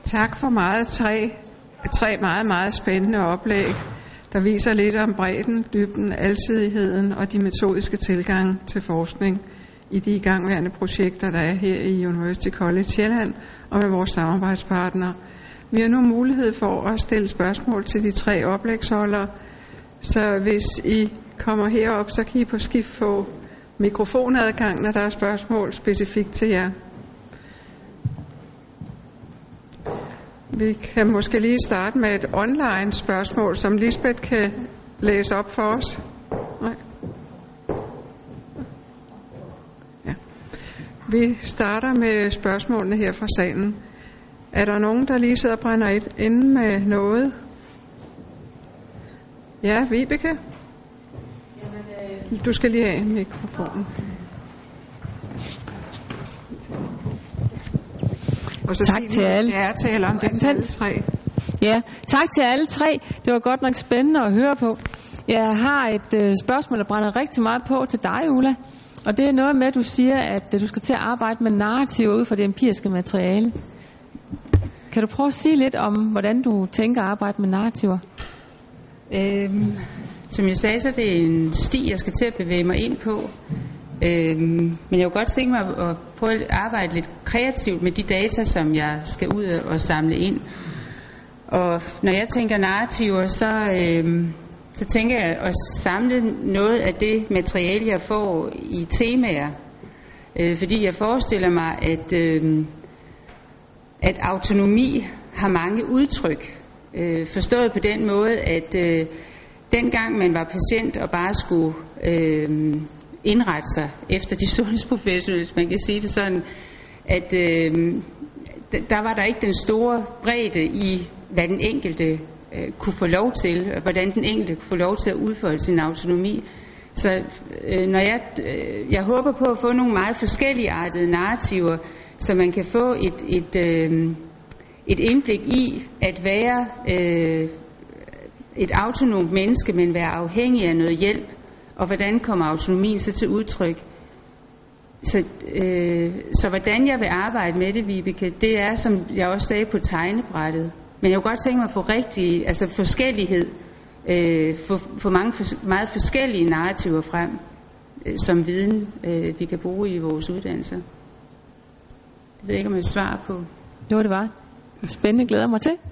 Tak for tre meget, meget spændende oplæg, der viser lidt om bredden, dybden, alsidigheden og de metodiske tilgange til forskning i de igangværende projekter, der er her i University College Sjælland og med vores samarbejdspartnere. Vi har nu mulighed for at stille spørgsmål til de tre oplægsholdere, så hvis I kommer herop, så kan I på skift få mikrofonadgang, når der er spørgsmål specifikt til jer. Vi kan måske lige starte med et online spørgsmål, som Lisbeth kan læse op for os. Nej. Ja. Vi starter med spørgsmålene her fra salen. Er der nogen, der lige sidder og brænder inde med noget? Ja, Vibeke? Du skal lige have mikrofonen. Og så tak til alle. Jeg taler om det alle tre. Ja, tak til alle tre. Det var godt nok spændende at høre på. Jeg har et spørgsmål, der brænder rigtig meget på til dig, Ulla. Og det er noget med, at du siger, at du skal til at arbejde med narrativer ud fra det empiriske materiale. Kan du prøve at sige lidt om, hvordan du tænker at arbejde med narrativer? Som jeg sagde, så er det en sti, jeg skal til at bevæge mig ind på. Men jeg kunne godt tænke mig at prøve at arbejde lidt kreativt med de data, som jeg skal ud og samle ind. Og når jeg tænker narrativer, så tænker jeg at samle noget af det materiale, jeg får i temaer. Fordi jeg forestiller mig, at autonomi har mange udtryk. Forstået på den måde, at dengang man var patient og bare skulle indrette sig efter de sundhedsprofessionelle, hvis man kan sige det sådan, at der var der ikke den store bredde i, hvad den enkelte kunne få lov til, og hvordan den enkelte kunne få lov til at udfolde sin autonomi. Så når jeg håber på at få nogle meget forskelligartede narrativer, så man kan få et indblik i at være et autonomt menneske, men være afhængig af noget hjælp, og hvordan kommer autonomien så til udtryk. Så hvordan jeg vil arbejde med det, Vibeke, det er, som jeg også sagde, på tegnebrættet. Men jeg kunne godt tænke mig at få forskellighed, få meget forskellige narrativer frem, som viden, vi kan bruge i vores uddannelser. Jeg ved ikke, om jeg svarer på. Jo, det var spændende, glæder mig til.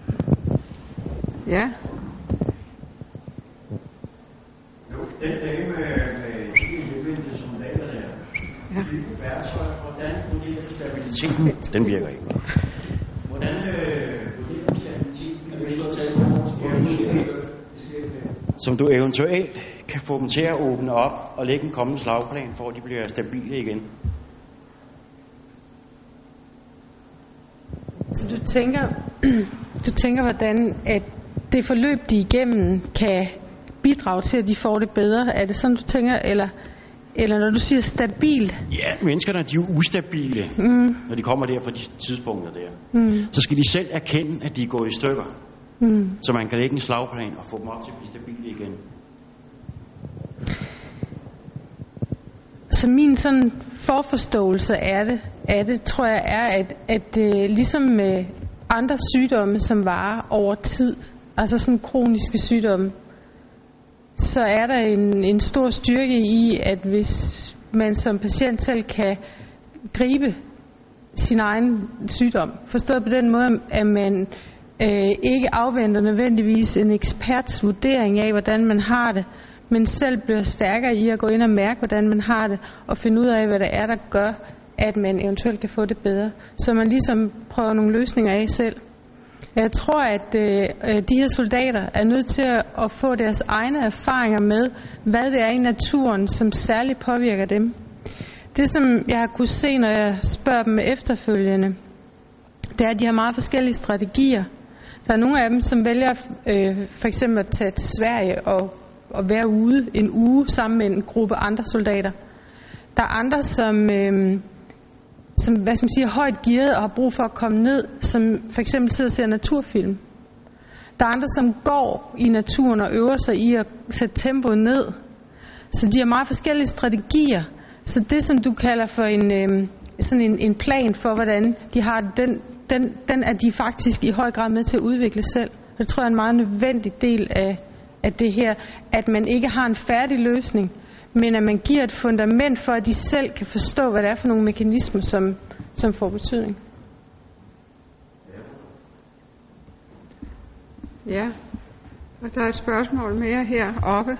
Ja. Den dage med levende soldater der, hvordan vurderer du stabiliteten? Den virker ikke. Hvordan vurderer du stabiliteten? Som du eventuelt kan få dem til at åbne op og lægge en kommende slagplan, for at de bliver stabile igen. Så du tænker, hvordan at det forløb, de igennem, kan bidrage til, at de får det bedre? Er det sådan, du tænker? Eller når du siger stabil? Ja, menneskerne de er jo ustabile, når de kommer der fra de tidspunkter der. Så skal de selv erkende, at de er gået i stykker. Så man kan lægge en slagplan og få dem op til at blive stabile igen. Så min sådan forforståelse af det, tror jeg er, at ligesom med andre sygdomme, som varer over tid, altså sådan kroniske sygdomme, så er der en stor styrke i, at hvis man som patient selv kan gribe sin egen sygdom, forstået på den måde, at man ikke afventer nødvendigvis en eksperts vurdering af, hvordan man har det, men selv bliver stærkere i at gå ind og mærke, hvordan man har det, og finde ud af, hvad det er, der gør, at man eventuelt kan få det bedre. Så man ligesom prøver nogle løsninger af selv. Jeg tror, at de her soldater er nødt til at få deres egne erfaringer med, hvad det er i naturen, som særligt påvirker dem. Det, som jeg har kunnet se, når jeg spørger dem efterfølgende, det er, at de har meget forskellige strategier. Der er nogle af dem, som vælger for eksempel at tage til Sverige og være ude en uge sammen med en gruppe andre soldater. Der er andre, som hvad skal man sige, er højt gearet og har brug for at komme ned, som for eksempel sidder og ser naturfilm. Der er andre, som går i naturen og øver sig i at sætte tempoet ned. Så de har meget forskellige strategier. Så det, som du kalder for en plan for, hvordan de har den er de faktisk i høj grad med til at udvikle selv. Det tror jeg er en meget nødvendig del af det her, at man ikke har en færdig løsning, men at man giver et fundament for, at de selv kan forstå, hvad det er for nogle mekanismer, som får betydning. Ja, og der er et spørgsmål mere heroppe.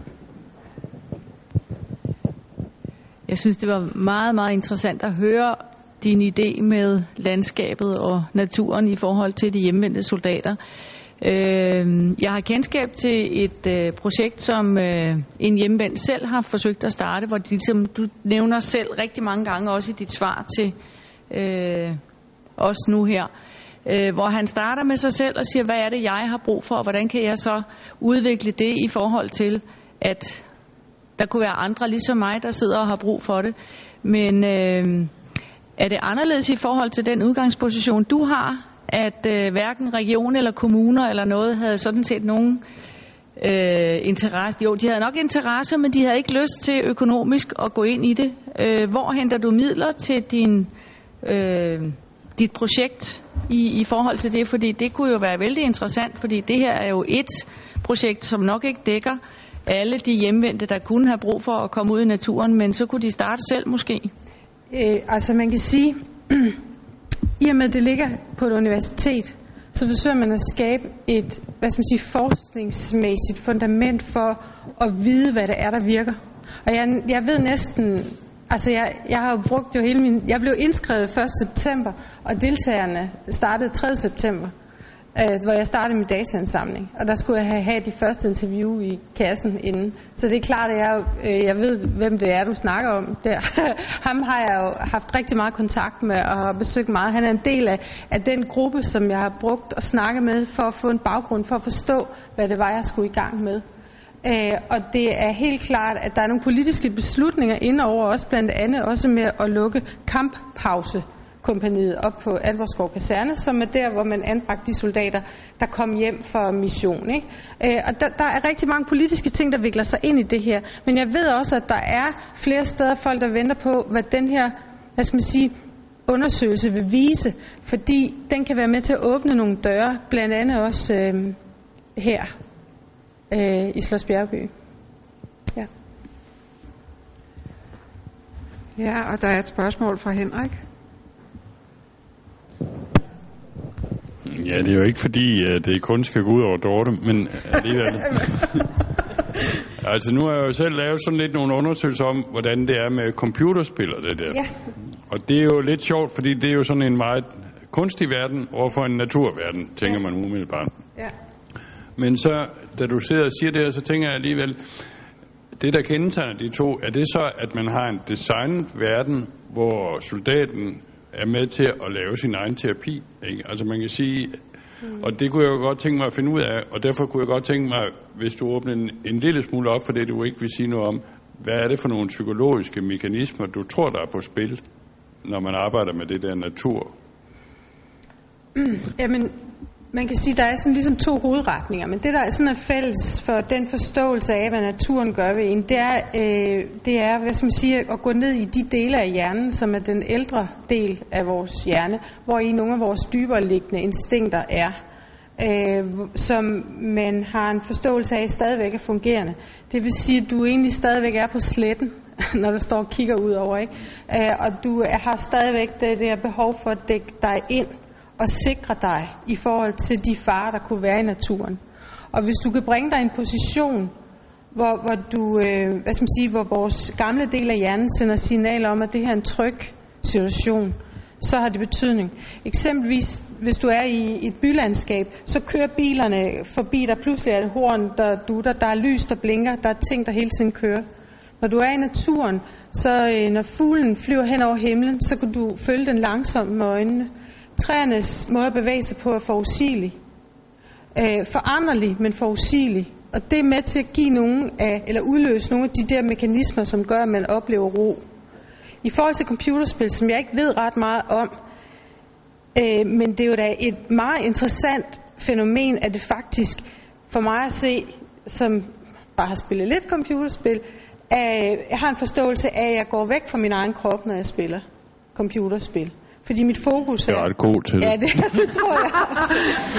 Jeg synes, det var meget, meget interessant at høre din idé med landskabet og naturen i forhold til de hjemvendte soldater. Jeg har kendskab til et projekt, som en hjemvendt selv har forsøgt at starte, hvor de, ligesom du nævner selv rigtig mange gange, også i dit svar til os nu her, hvor han starter med sig selv og siger, hvad er det, jeg har brug for, og hvordan kan jeg så udvikle det i forhold til, at der kunne være andre ligesom mig, der sidder og har brug for det. Men er det anderledes i forhold til den udgangsposition, du har, at hverken region eller kommuner eller noget havde sådan set nogen interesse? Jo, de havde nok interesse, men de havde ikke lyst til økonomisk at gå ind i det. Hvor henter du midler til dit projekt i forhold til det? Fordi det kunne jo være vældig interessant, fordi det her er jo et projekt, som nok ikke dækker alle de hjemvendte, der kunne have brug for at komme ud i naturen, men så kunne de starte selv måske. Altså man kan sige, i og med at det ligger på et universitet, så forsøger man at skabe et, forskningsmæssigt fundament for at vide, hvad det er, der virker. Og jeg ved næsten, altså jeg har jo brugt jo jeg blev indskrevet 1. september, og deltagerne startede 3. september, hvor jeg startede min dataindsamling. Og der skulle jeg have de første interview i kassen inden. Så det er klart, at jeg ved, hvem det er, du snakker om der. Ham har jeg jo haft rigtig meget kontakt med og har besøgt meget. Han er en del af den gruppe, som jeg har brugt og snakket med for at få en baggrund, for at forstå, hvad det var, jeg skulle i gang med. Og det er helt klart, at der er nogle politiske beslutninger indover os, blandt andet også med at lukke kamppausekompagniet op på Alvorskov Kaserne, som er der, hvor man anbragte de soldater, der kom hjem for mission. Ikke? Og der er rigtig mange politiske ting, der vikler sig ind i det her. Men jeg ved også, at der er flere steder folk, der venter på, hvad den her, undersøgelse vil vise, fordi den kan være med til at åbne nogle døre, blandt andet også her i Schloss Bjergby. Ja. Ja, og der er et spørgsmål fra Henrik. Ja, det er jo ikke fordi, det kun skal gå ud over Dorte, men alligevel. Altså nu har jeg jo selv lavet sådan lidt nogle undersøgelser om, hvordan det er med computerspil og det der. Ja. Og det er jo lidt sjovt, fordi det er jo sådan en meget kunstig verden overfor en naturverden, tænker man umiddelbart. Ja. Men så, da du sidder og siger det her, så tænker jeg alligevel, det der kendetegner de to, er det så, at man har en designet verden, hvor soldaten er med til at lave sin egen terapi, ikke? Altså man kan sige, og det kunne jeg jo godt tænke mig at finde ud af, og derfor kunne jeg godt tænke mig, hvis du åbner en lille smule op for det, du ikke vil sige noget om, hvad er det for nogle psykologiske mekanismer, du tror, der er på spil, når man arbejder med det der natur? Jamen, man kan sige, at der er sådan ligesom to hovedretninger, men det der er sådan er fælles for den forståelse af, hvad naturen gør ved en, det er hvad skal man sige, at gå ned i de dele af hjernen, som er den ældre del af vores hjerne, hvor i nogle af vores dybere liggende instinkter er, som man har en forståelse af stadigvæk er fungerende. Det vil sige, at du egentlig stadigvæk er på sletten, når du står og kigger ud over, ikke? Og du har stadigvæk det der behov for at dække dig ind og sikre dig i forhold til de farer, der kunne være i naturen. Og hvis du kan bringe dig i en position, hvor du, hvor vores gamle del af hjernen sender signaler om, at det her er en tryg situation, så har det betydning. Eksempelvis, hvis du er i et bylandskab, så kører bilerne forbi dig, pludselig er det horn, der dutter, der er lys, der blinker, der er ting, der hele tiden kører. Når du er i naturen, så når fuglen flyver hen over himlen, så kan du følge den langsomt med øjnene. Træernes måde at bevæge sig på er forudsigelig. Foranderlig, men forudsigelig. Og det er med til at give udløse nogle af de der mekanismer, som gør, at man oplever ro. I forhold til computerspil, som jeg ikke ved ret meget om, men det er jo da et meget interessant fænomen, at det faktisk for mig at se, som bare har spillet lidt computerspil, jeg har en forståelse af, at jeg går væk fra min egen krop, når jeg spiller computerspil. Fordi mit fokus er... Jeg er ret god til det. Ja, det tror jeg også.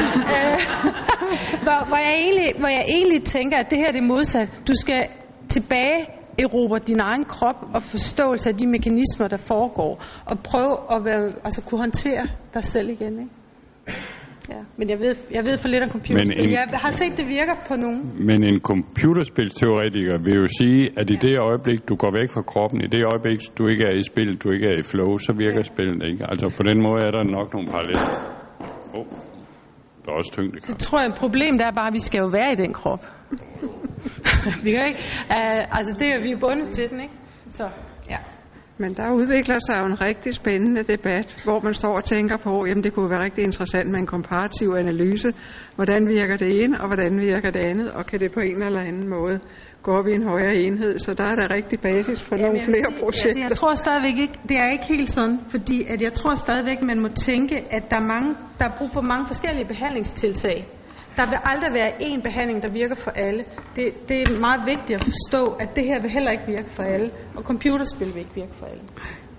Hvor jeg egentlig tænker, at det her det er modsat. Du skal tilbage erobre din egen krop og forståelse af de mekanismer, der foregår, og prøve at kunne håndtere dig selv igen, ikke? Ja, men jeg ved for lidt om computerspil. Jeg har set, det virker på nogen. Men en computerspilsteoretiker vil jo sige, at i det øjeblik, du går væk fra kroppen, i det øjeblik, du ikke er i spil, du ikke er i flow, så virker spillet ikke. Altså på den måde er der nok nogle paralleller. Der er også tyngdekraft. Det tror jeg, et problem der er bare, at vi skal jo være i den krop. Vi kan ikke. Vi er bundet til den, ikke? Så, ja. Men der udvikler sig jo en rigtig spændende debat, hvor man står og tænker på, jamen det kunne være rigtig interessant med en komparativ analyse. Hvordan virker det ene, og hvordan virker det andet, og kan det på en eller anden måde gå op i en højere enhed? Så der er der rigtig basis for nogle flere projekter. Altså, jeg tror stadigvæk ikke, det er ikke helt sådan, fordi at jeg tror stadigvæk, man må tænke, at der er brug for mange forskellige behandlingstiltag. Der vil aldrig være én behandling, der virker for alle. Det er meget vigtigt at forstå, at det her vil heller ikke virke for alle, og computerspil vil ikke virke for alle.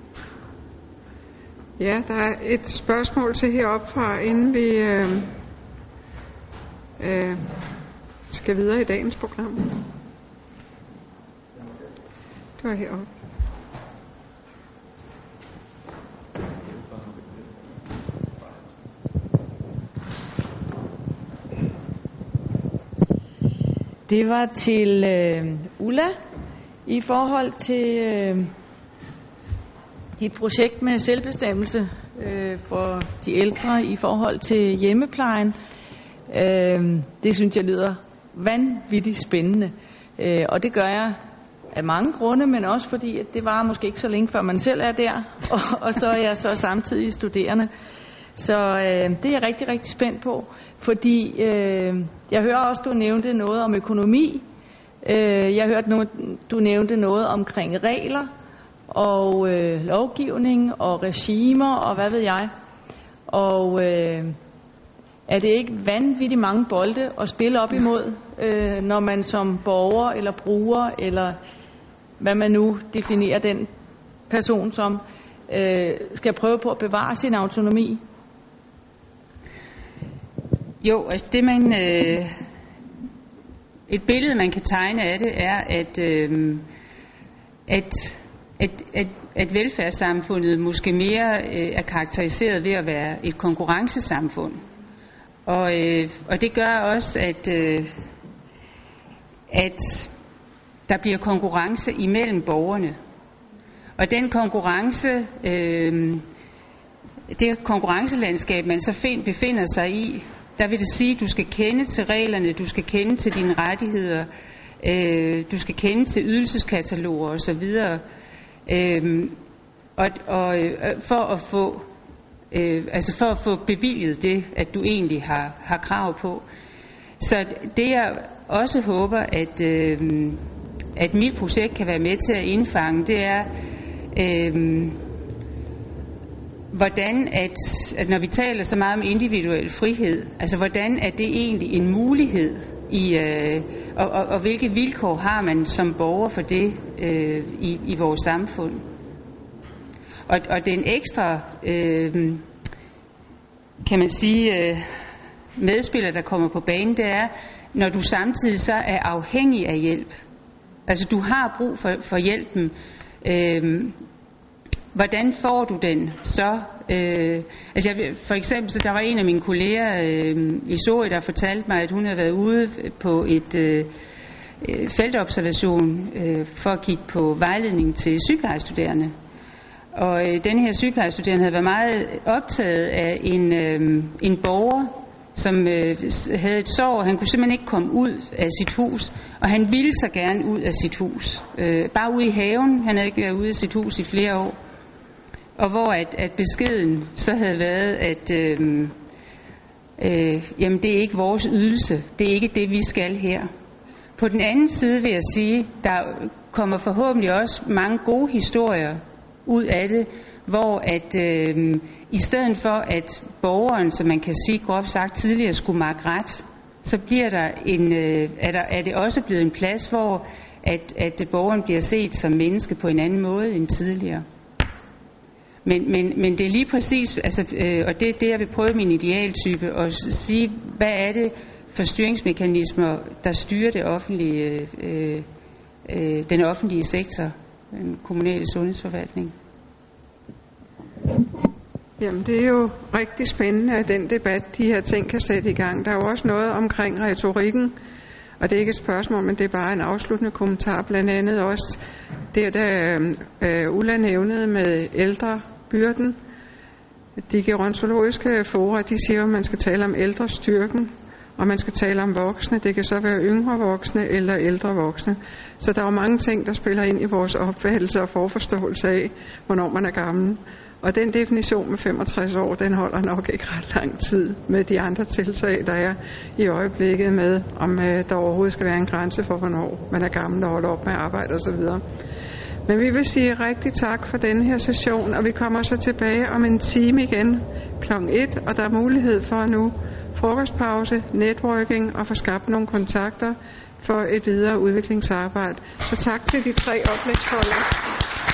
Ja, der er et spørgsmål til heroppe fra, inden vi skal videre i dagens program. Det var heroppe. Det var til Ulla i forhold til dit projekt med selvbestemmelse for de ældre i forhold til hjemmeplejen. Det synes jeg lyder vanvittigt spændende, og det gør jeg af mange grunde, men også fordi at det varer måske ikke så længe før man selv er der, og så er jeg så samtidig studerende. Så det er jeg rigtig, rigtig spændt på, fordi jeg hører også, du nævnte noget om økonomi. Jeg hørte, du nævnte noget omkring regler og lovgivning og regimer og hvad ved jeg. Og er det ikke vanvittigt mange bolde at spille op imod, når man som borger eller bruger, eller hvad man nu definerer den person som, skal prøve på at bevare sin autonomi? Jo, altså det et billede man kan tegne af det er, at velfærdssamfundet måske mere er karakteriseret ved at være et konkurrencesamfund, og det gør også at der bliver konkurrence imellem borgerne, og den konkurrence det konkurrencelandskab man så fint befinder sig i, der vil det sige, at du skal kende til reglerne, du skal kende til dine rettigheder, du skal kende til ydelseskataloger osv. For at få bevilget det, at du egentlig har krav på. Så det jeg også håber, at mit projekt kan være med til at indfange, det er hvordan at når vi taler så meget om individuel frihed, altså hvordan er det egentlig en mulighed og hvilke vilkår har man som borger for det i vores samfund. Og den ekstra kan man sige medspiller der kommer på banen, det er når du samtidig så er afhængig af hjælp, altså du har brug for hjælpen, hvordan får du den så? For eksempel, så der var en af mine kolleger i Sorø, der fortalte mig, at hun havde været ude på et feltobservation for at kigge på vejledning til sygeplejestuderende. Og denne her sygeplejestuderende havde været meget optaget af en borger, som havde et sår, og han kunne simpelthen ikke komme ud af sit hus, og han ville så gerne ud af sit hus. Bare ude i haven, han havde ikke været ude af sit hus i flere år. Og hvor at beskeden så havde været, at jamen det er ikke vores ydelse, det er ikke det vi skal her. På den anden side vil jeg sige, der kommer forhåbentlig også mange gode historier ud af det, hvor at i stedet for at borgeren, som man kan sige groft sagt tidligere, skulle makke ret, så bliver der er det også blevet en plads, hvor at borgeren bliver set som menneske på en anden måde end tidligere. Men det er lige præcis, altså, og det er det, jeg vil prøve min idealtype, og sige, hvad er det for styringsmekanismer, der styrer det offentlige, den offentlige sektor, den kommunale sundhedsforvaltning. Jamen, det er jo rigtig spændende, at den debat, de her ting kan sætte i gang. Der er jo også noget omkring retorikken, og det er ikke et spørgsmål, men det er bare en afsluttende kommentar. Blandt andet også det, der Ulla nævnede med ældrebyrden. De gerontologiske fora, de siger, at man skal tale om ældrestyrken, og man skal tale om voksne. Det kan så være yngre voksne eller ældre voksne. Så der er jo mange ting, der spiller ind i vores opfattelse og forforståelse af, hvornår man er gammel. Og den definition med 65 år, den holder nok ikke ret lang tid med de andre tiltag, der er i øjeblikket med, om der overhovedet skal være en grænse for, hvornår man er gammel og holder op med at arbejde osv. Men vi vil sige rigtig tak for denne her session, og vi kommer så tilbage om en time igen kl. 1, og der er mulighed for nu frokostpause, networking og få skabt nogle kontakter for et videre udviklingsarbejde. Så tak til de 3 oplægsholdere.